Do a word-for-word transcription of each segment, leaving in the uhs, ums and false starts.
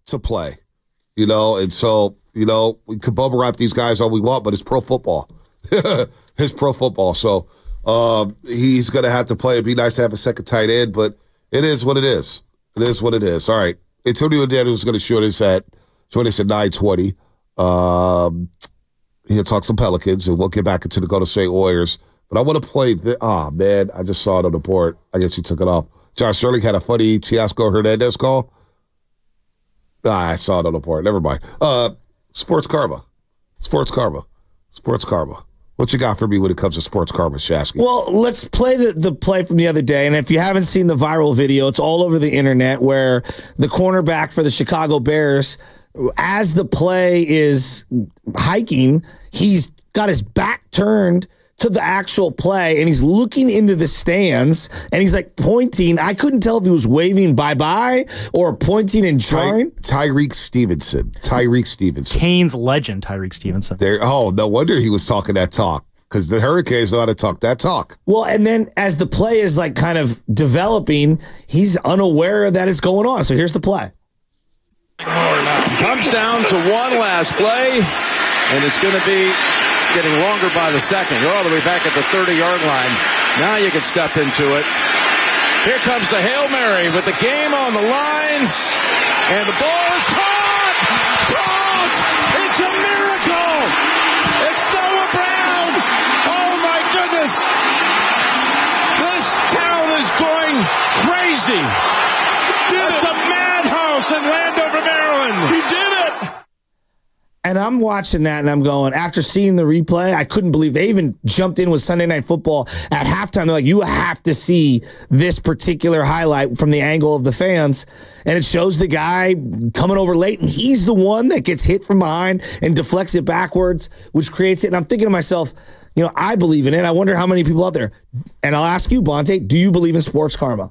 to play, you know, and so, you know, we could bubble wrap these guys all we want, but it's pro football. It's pro football. So um, he's going to have to play. It'd be nice to have a second tight end, but it is what it is. It is what it is. All right. Antonio Daniels is going to shoot us at, join us at nine twenty. Um, he'll talk some Pelicans, and we'll get back into the Golden State Warriors. But I want to play the, oh, man, I just saw it on the board. I guess you took it off. Josh Sterling had a funny Teoscar Hernandez call. Ah, I saw it on the board. Never mind. Uh, Sports Karma. Sports Karma. Sports Karma. What you got for me when it comes to Sports Karma, Shasky? Well, let's play the, the play from the other day. And if you haven't seen the viral video, it's all over the internet where the cornerback for the Chicago Bears, as the play is hiking, he's got his back turned to the actual play, and he's looking into the stands, and he's like pointing. I couldn't tell if he was waving bye-bye or pointing and jarring. Ty- Tyreek Stevenson. Tyreek Stevenson. Canes legend, Tyreek Stevenson. There. Oh, no wonder he was talking that talk, because the Hurricanes know how to talk that talk. Well, and then as the play is like kind of developing, he's unaware that it's going on. So here's the play. Comes down to one last play, and it's going to be getting longer by the second. You're all the way back at the thirty-yard line. Now you can step into it. Here comes the Hail Mary with the game on the line. And the ball is caught! Caught! It's a miracle! It's Noah Brown! Oh, my goodness! This town is going crazy! It's a madhouse in Landover, Maryland! He did it! And I'm watching that, and I'm going, after seeing the replay, I couldn't believe they even jumped in with Sunday Night Football at halftime. They're like, you have to see this particular highlight from the angle of the fans. And it shows the guy coming over late, and he's the one that gets hit from behind and deflects it backwards, which creates it. And I'm thinking to myself, you know, I believe in it. I wonder how many people out there. And I'll ask you, Bonte, do you believe in sports karma?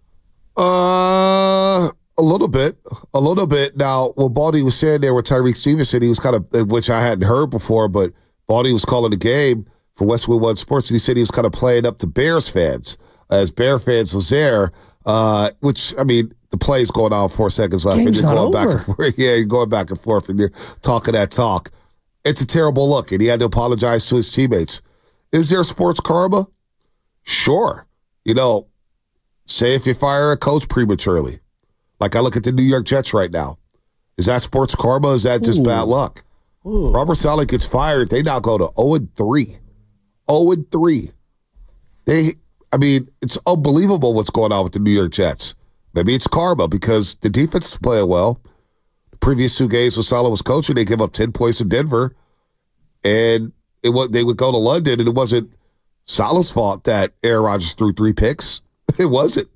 Uh... A little bit, a little bit. Now, what Baldy was saying there with Tyreek Stevenson, he was kind of, which I hadn't heard before, but Baldy was calling the game for Westwood One Sports, and he said he was kind of playing up to Bears fans, as Bear fans was there, uh, which, I mean, the play's going on four seconds left. Game's and you're not going over. back and forth. Yeah, you're going back and forth, and you're talking that talk. It's a terrible look, and he had to apologize to his teammates. Is there sports karma? Sure. You know, say if you fire a coach prematurely. Like I look at the New York Jets right now. Is that sports karma? Is that just Ooh. bad luck? Ooh. Robert Saleh gets fired. They now go to oh and three. oh and three. They, I mean, it's unbelievable what's going on with the New York Jets. Maybe it's karma because the defense is playing well. The previous two games when Saleh was coaching, they give up ten points in Denver. And it was, they would go to London, and it wasn't Saleh's fault that Aaron Rodgers threw three picks. It wasn't.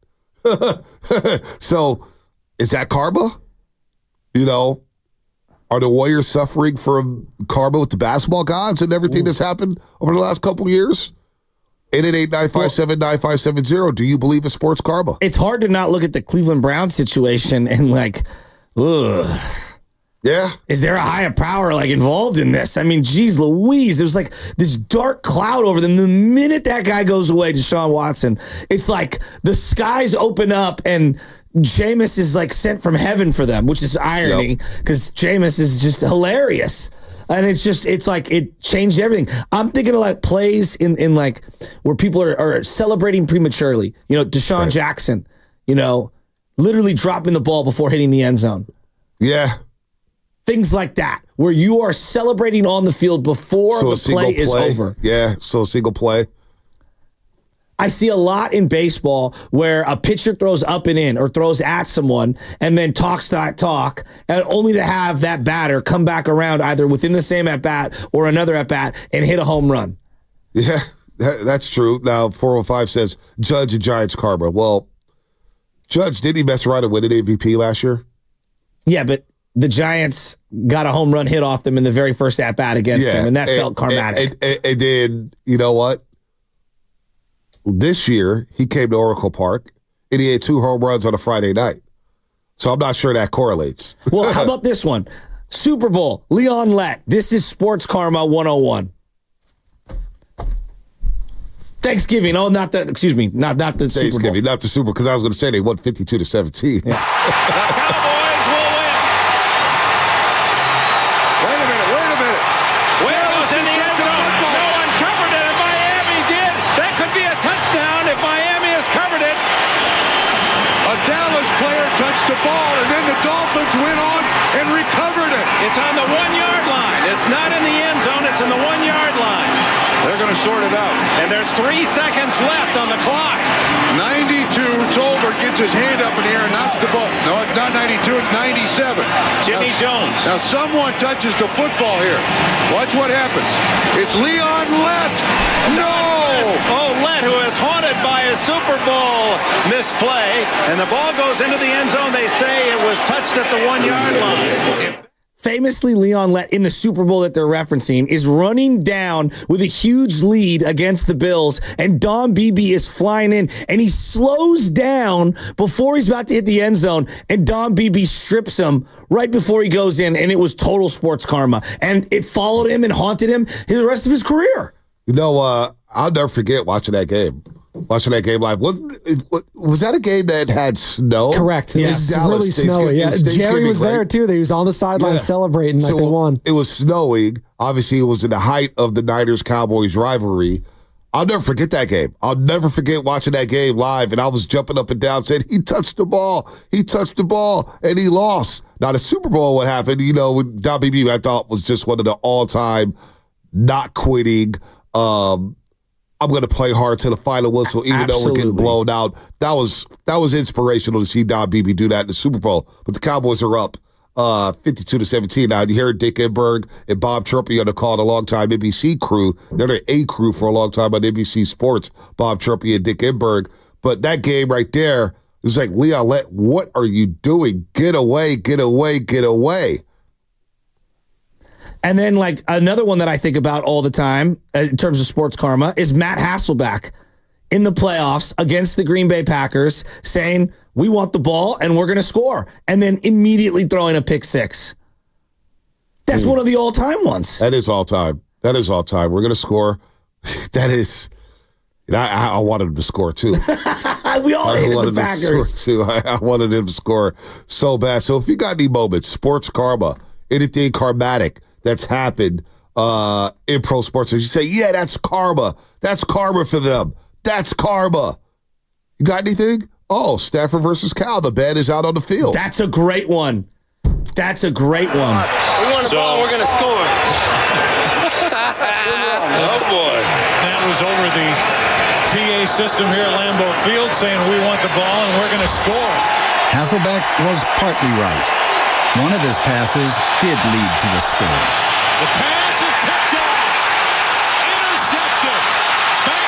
So, is that karma? You know, are the Warriors suffering from karma with the basketball gods and everything Ooh. that's happened over the last couple of years? eight eight eight, nine five seven, nine five seven zero. Do you believe in sports karma? It's hard to not look at the Cleveland Browns situation and like, ugh. Yeah. Is there a higher power like involved in this? I mean, geez Louise, it was like this dark cloud over them. The minute that guy goes away, Deshaun Watson, it's like the skies open up and Jameis is like sent from heaven for them, which is irony because yep. Jameis is just hilarious. And it's just, it's like, it changed everything. I'm thinking of like plays in, in like where people are, are celebrating prematurely. You know, Deshaun right. Jackson, you know, literally dropping the ball before hitting the end zone. Yeah. Things like that, where you are celebrating on the field before so the play, play is over. Yeah, so single play. I see a lot in baseball where a pitcher throws up and in or throws at someone and then talks that talk, and only to have that batter come back around either within the same at-bat or another at-bat and hit a home run. Yeah, that, that's true. Now, four oh five says, Judge and Giants karma. Well, Judge, didn't he mess around and win an M V P last year? Yeah, but the Giants got a home run hit off them in the very first at-bat against yeah, him, and that and, felt karmatic. And, and, and then, you know what? This year, he came to Oracle Park, and he had two home runs on a Friday night. So I'm not sure that correlates. Well, how about this one? Super Bowl, Leon Lett. This is Sports Karma one oh one. Thanksgiving. Oh, not the, excuse me, not, not the Super Bowl. Not the Super Bowl, because I was going to say they won fifty-two to seventeen. Yeah. The Cowboys will win ball, and then the Dolphins went on and recovered it. It's on the one-yard line. It's not in the end zone. It's in the one-yard line. They're going to sort it out. And there's three seconds left on the clock. ninety-two, Tolbert gets his hand up in the air and knocks the ball. No, it's not ninety-two, it's ninety-seven. Jimmy now, Jones. Now someone touches the football here. Watch what happens. It's Leon Lett. No! Oh, Lett, who is haunted by his Super Bowl misplay. And the ball goes into the end zone. They say it was touched at the one-yard line. Famously, Leon Lett in the Super Bowl that they're referencing is running down with a huge lead against the Bills, and Don Beebe is flying in, and he slows down before he's about to hit the end zone, and Don Beebe strips him right before he goes in, and it was total sports karma, and it followed him and haunted him the rest of his career. You know, uh, I'll never forget watching that game. Watching that game live. Was, was that a game that had snow? Correct. Yeah. It was really snowy. Yeah. Jerry was there, too. He was on the sideline yeah. celebrating so like they won. It was snowing. Obviously, it was in the height of the Niners-Cowboys rivalry. I'll never forget that game. I'll never forget watching that game live, and I was jumping up and down saying, he touched the ball. He touched the ball, and he lost. Now, the Super Bowl, what happened, you know, with Don Beebe, I thought was just one of the all-time not quitting, um, I'm going to play hard to the final whistle, even Absolutely. though we're getting blown out. That was that was inspirational to see Don Beebe do that in the Super Bowl. But the Cowboys are up uh, fifty-two to seventeen. Now, you hear Dick Enberg and Bob Trumpy on the call, a long-time N B C crew. They're the A crew for a long time on N B C Sports, Bob Trumpy and Dick Enberg. But that game right there, it was like, Leon Lett, what are you doing? Get away, get away, get away. And then, like, another one that I think about all the time uh, in terms of sports karma is Matt Hasselbeck in the playoffs against the Green Bay Packers saying, we want the ball and we're going to score, and then immediately throwing a pick six. That's mm. one of the all-time ones. That is all-time. That is all-time. We're going to score. That is – I, I wanted him to score, too. We all I hated wanted the him Packers. To score, too. I, I wanted him to score so bad. So if you got any moments, sports karma, anything karmatic – that's happened uh, in pro sports. You say, yeah, that's karma. That's karma for them. That's karma. You got anything? Oh, Stafford versus Cal. The band is out on the field. That's a great one. That's a great one. We want the so, ball, we're going to score. Oh, boy. That was over the P A system here at Lambeau Field saying we want the ball and we're going to score. Hasselbeck was partly right. One of his passes did lead to the score. The pass is picked off. Intercepted. Back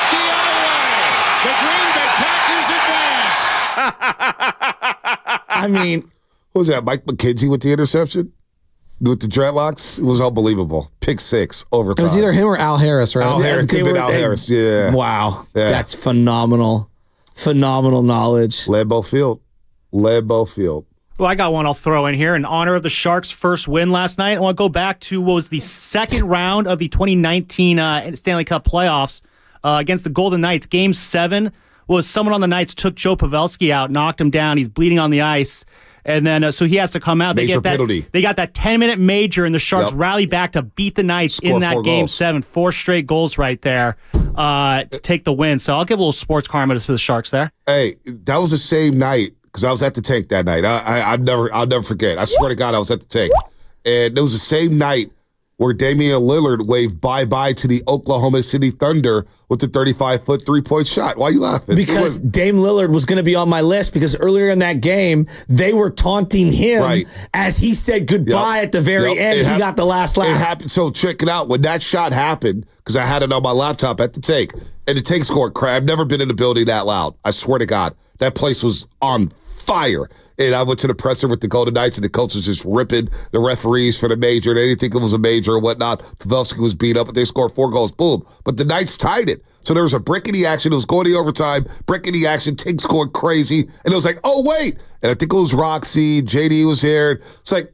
the other way. The Green Bay Packers advance. I mean, what was that, Mike McKenzie with the interception? With the dreadlocks? It was unbelievable. Pick six, overtime. It was either him or Al Harris, right? Al Harris. Could have been Al they, Harris, yeah. Wow. Yeah. That's phenomenal. Phenomenal knowledge. Lambeau Field. Lambeau Field. Well, I got one I'll throw in here in honor of the Sharks' first win last night. I want to go back to what was the second round of the twenty nineteen uh, Stanley Cup playoffs uh, against the Golden Knights. Game seven was someone on the Knights took Joe Pavelski out, knocked him down. He's bleeding on the ice. And then, uh, so he has to come out. They Major get that, penalty. They got that ten-minute major, and the Sharks Yep. rally back to beat the Knights Score in that game goals. seven. Four straight goals right there uh, to take the win. So I'll give a little sports karma to the Sharks there. Hey, that was the same night, because I was at the tank that night. I, I, I never, I'll never forget. I swear to God, I was at the tank. And it was the same night where Damian Lillard waved bye-bye to the Oklahoma City Thunder with the thirty-five foot three-point shot. Why are you laughing? Because Dame Lillard was going to be on my list because earlier in that game, they were taunting him Right. as he said goodbye Yep. at the very Yep. end. It He hap- got the last laugh. It happened. So check it out. When that shot happened, because I had it on my laptop at the tank, and the tank scored crap. I've never been in a building that loud. I swear to God. That place was on fire. And I went to the presser with the Golden Knights, and the coach was just ripping the referees for the major. They didn't think it was a major or whatnot. Pavelski was beat up, but they scored four goals. Boom. But the Knights tied it. So there was a brick in the action. It was going to overtime. Brick in the action. Tank scored crazy. And it was like, oh, wait. And I think it was Roxy. J D was here. It's like,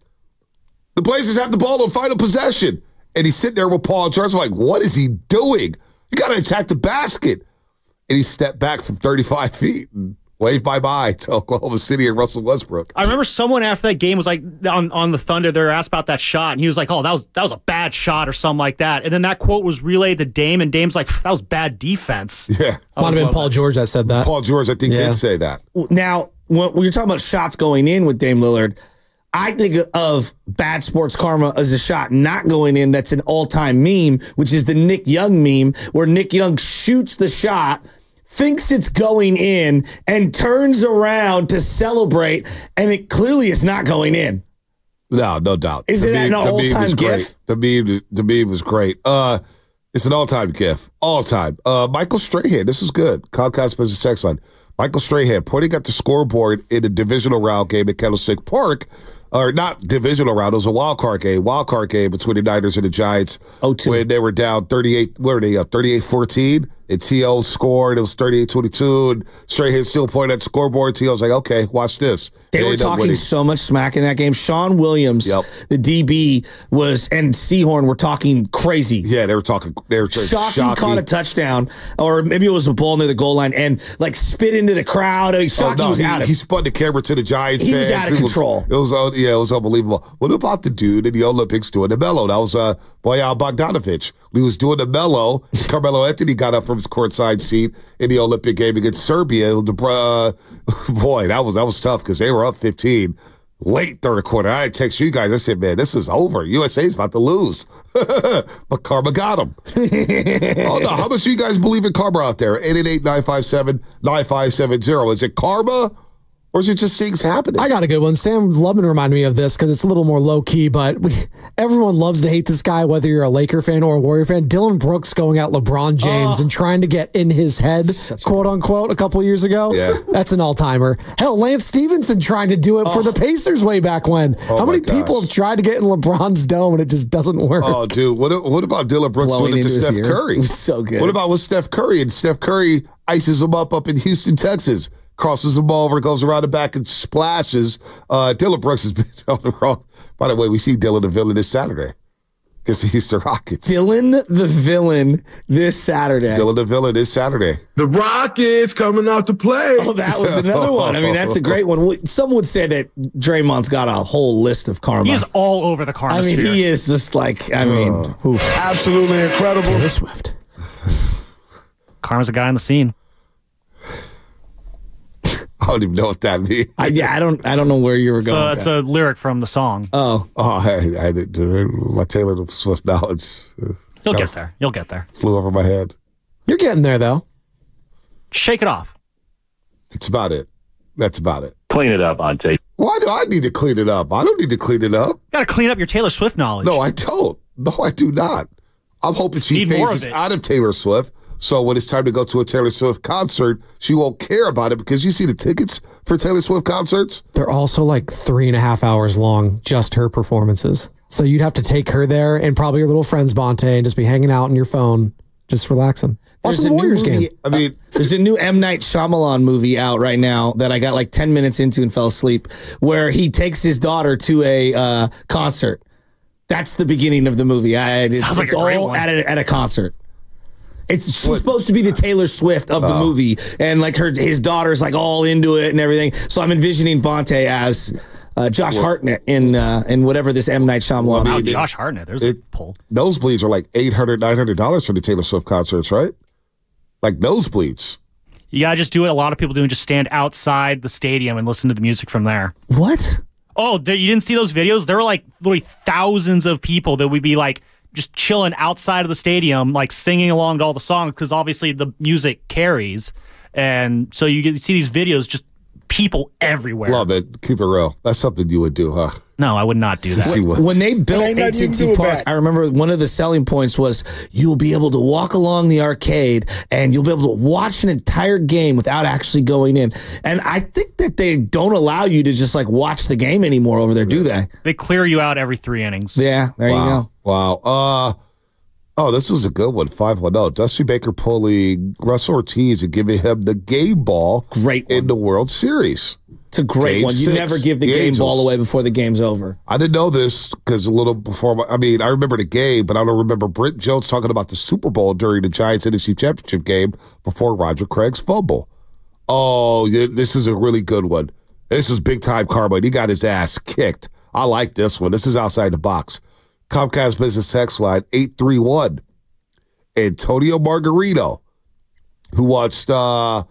the Blazers have the ball on final possession. And he's sitting there with Paul George. I'm like, what is he doing? You got to attack the basket. And he stepped back from thirty-five feet and waved bye-bye to Oklahoma City and Russell Westbrook. I remember someone after that game was like on, on the Thunder, they were asked about that shot, and he was like, oh, that was that was a bad shot or something like that. And then that quote was relayed to Dame, and Dame's like, that was bad defense. Yeah. Might have been Paul that. George that said that. Paul George, I think, Yeah. did say that. Now, when you're talking about shots going in with Dame Lillard, I think of bad sports karma as a shot not going in. That's an all-time meme, which is the Nick Young meme, where Nick Young shoots the shot, thinks it's going in, and turns around to celebrate, and it clearly is not going in. No, no doubt. Is it an all-time gif? The meme, the meme was great. Uh, it's an all-time gif. All-time. Uh, Michael Strahan, this is good. Comcast Business Text Line. Michael Strahan pointing at the scoreboard in the divisional round game at Candlestick Park. Or not divisional round, it was a wild card game. Wild card game between the Niners and the Giants. Oh, two. When they were down thirty-eight, what were they up? thirty-eight fourteen. And T O scored. It was thirty-eight twenty-two. And Strahan still pointing at the scoreboard. T O's like, okay, watch this. They, they were talking so much smack in that game. Sean Williams, yep. the D B, was, and Seahorn were talking crazy. Yeah, they were talking. They were Shockey, Shockey caught a touchdown, or maybe it was a ball near the goal line, and like spit into the crowd. I mean, Shockey oh, no, was he, out of He spun the camera to the Giants he fans. He was out of it control. Was, it was, yeah, it was unbelievable. What about the dude in the Olympics doing the mellow? That was uh, Bojan Bogdanovic. He was doing the mellow. Carmelo Anthony got up from his courtside seat in the Olympic game against Serbia. Uh, boy, that was that was tough because they were up fifteen late third quarter. I text you guys. I said, man, this is over. U S A's about to lose. But karma got them. Oh, no. How much do you guys believe in karma out there? eight eight eight, nine five seven, nine five seven zero. Is it karma? Or is it just things happening? I got a good one. Sam Lubman reminded me of this because it's a little more low-key, but we, everyone loves to hate this guy, whether you're a Laker fan or a Warrior fan. Dylan Brooks going at LeBron James oh. and trying to get in his head, quote-unquote, a couple years ago. Yeah. That's an all-timer. Hell, Lance Stevenson trying to do it oh. for the Pacers way back when. Oh How many gosh. people have tried to get in LeBron's dome and it just doesn't work? Oh, dude. What What about Dylan Brooks Blowing doing it to Steph ear. Curry? It was so good. What about with Steph Curry? And Steph Curry ices him up up in Houston, Texas. Crosses the ball over, goes around the back and splashes. Uh, Dylan Brooks has been on the wrong. By the way, we see Dylan the villain this Saturday against the Houston Rockets. Dylan the villain this Saturday. Dylan the villain this Saturday. The Rockets coming out to play. Oh, that was another one. I mean, that's a great one. Some would say that Draymond's got a whole list of karma. He is all over the karma I mean, sphere. he is just like, I mean, uh, absolutely incredible. Taylor Swift. Karma's a guy on the scene. I don't even know what that means. I, yeah, I don't. I don't know where you were So going. it's a lyric from the song. Oh, oh, I, I did my Taylor Swift knowledge. You'll get there. You'll get there. Flew over my head. You're getting there, though. Shake it off. That's about it. That's about it. Clean it up, Ante. Why do I need to clean it up? I don't need to clean it up. Got to clean up your Taylor Swift knowledge. No, I don't. No, I do not. I'm hoping she Need more phases of it. out of Taylor Swift. So when it's time to go to a Taylor Swift concert, she won't care about it because you see the tickets for Taylor Swift concerts. They're also like three and a half hours long, just her performances. So you'd have to take her there and probably your little friends, Bonte, and just be hanging out on your phone, just relaxing. Watch there's the a Warriors new movie, game. I mean, uh, there's a new M. Night Shyamalan movie out right now that I got like ten minutes into and fell asleep, where he takes his daughter to a uh, concert. That's the beginning of the movie. I, it's Sounds like it's a great all one. at a, at a concert. It's she's supposed to be the Taylor Swift of the Oh. movie, and like her his daughter's like all into it and everything. So I'm envisioning Bonte as uh, Josh Hartnett in uh, in whatever this M. Night Shyamalan. Wow, it- Josh Hartnett. There's it- a pull. nosebleeds are like eight hundred dollars, nine hundred dollars for the Taylor Swift concerts, right? Like nosebleeds. You got to just do what a lot of people do and just stand outside the stadium and listen to the music from there. What? Oh, there, you didn't see those videos? There were like literally thousands of people that would be like just chilling outside of the stadium, like singing along to all the songs because obviously the music carries. And so you get to see these videos, just people everywhere. Love it. Keep it real. That's something you would do, huh? No, I would not do that. See what? When they built Ain't A nothing T you and can T do Park, about it. I remember one of the selling points was you'll be able to walk along the arcade and you'll be able to watch an entire game without actually going in. And I think that they don't allow you to just like watch the game anymore over there, do they? They clear you out every three innings. Yeah, there you Wow. go. Wow. Uh, oh, this was a good one. five one oh. Dusty Baker pulling Russ Ortiz and giving him the game ball Great one. in the World Series. It's a great Game one. You six, never give the, the game Angels. ball away before the game's over. I didn't know this because a little before, my, I mean, I remember the game, but I don't remember Brent Jones talking about the Super Bowl during the Giants N F C Championship game before Roger Craig's fumble. Oh, yeah, this is a really good one. This is big time karma. And he got his ass kicked. I like this one. This is outside the box. Comcast Business Text Line eight three one. Antonio Margarito, who watched uh,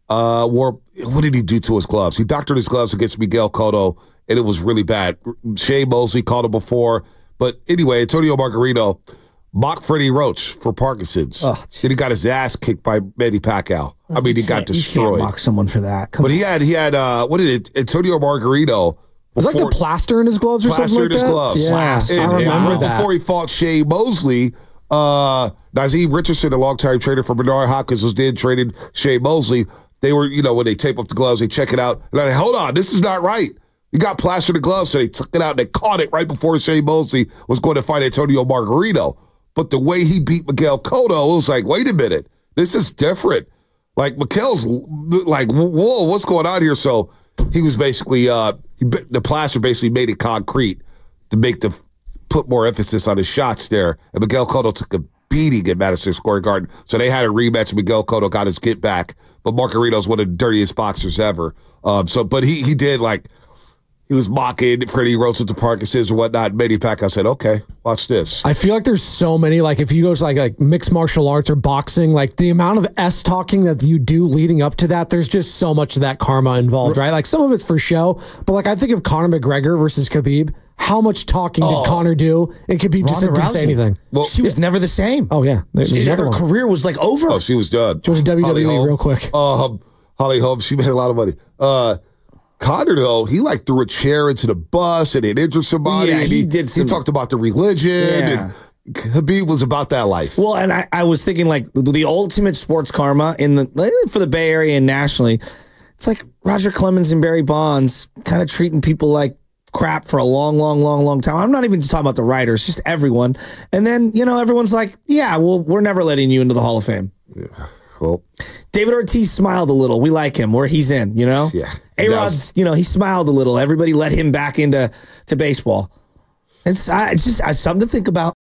uh, wore, what did he do to his gloves? He doctored his gloves against Miguel Cotto, and it was really bad. Shea Mosley called him before. But anyway, Antonio Margarito mocked Freddie Roach for Parkinson's. Oh, then he got his ass kicked by Manny Pacquiao. I mean, he got destroyed. You can't mock someone for that. Come but on. he had, he had uh, what did it, Antonio Margarito. Was like the plaster in his gloves or something like that? Plaster in his gloves. Yeah, and, I remember and that. Before he fought Shea Mosley, uh, Nazeem Richardson, a longtime trainer for Bernard Hopkins, was then traded Shea Mosley. They were, you know, when they tape up the gloves, they check it out. And like, hold on, this is not right. You got plaster in the gloves, so they took it out and they caught it right before Shea Mosley was going to fight Antonio Margarito. But the way he beat Miguel Cotto, it was like, wait a minute, this is different. Like, Miguel's like, whoa, what's going on here? So he was basically, uh, he, the plaster basically made it concrete to make the, put more emphasis on his shots there. And Miguel Cotto took a beating at Madison Square Garden. So they had a rematch. Miguel Cotto got his get back. But Margarito's one of the dirtiest boxers ever. Um, so, but he he did like, he was mocking Freddie Roach with the Parkinson's and whatnot. Manny Pacquiao said, okay, watch this. I feel like there's so many, like if you go to like, like mixed martial arts or boxing, like the amount of S talking that you do leading up to that, there's just so much of that karma involved, right? Like some of it's for show, but like I think of Conor McGregor versus Khabib. How much talking oh. did Conor do? And Khabib just didn't say anything. Well, she was yeah. never the same. Oh, yeah. She, her one. career was like over. Oh, she was done. She was W W E real quick. Um, Holly Holm, she made a lot of money. Uh, Conor, though, he like threw a chair into the bus and it injured somebody. Yeah, he, he did some, He talked about the religion. Yeah. And Khabib was about that life. Well, and I, I was thinking like the ultimate sports karma in the for the Bay Area and nationally. It's like Roger Clemens and Barry Bonds kind of treating people like crap for a long, long, long, long time. I'm not even just talking about the writers, just everyone. And then, you know, everyone's like, yeah, well, we're never letting you into the Hall of Fame. Yeah. Well, David Ortiz smiled a little. We like him where he's in, you know? Yeah. A-Rod's, you know, he smiled a little. Everybody let him back into to baseball. It's, uh, it's just uh, something to think about.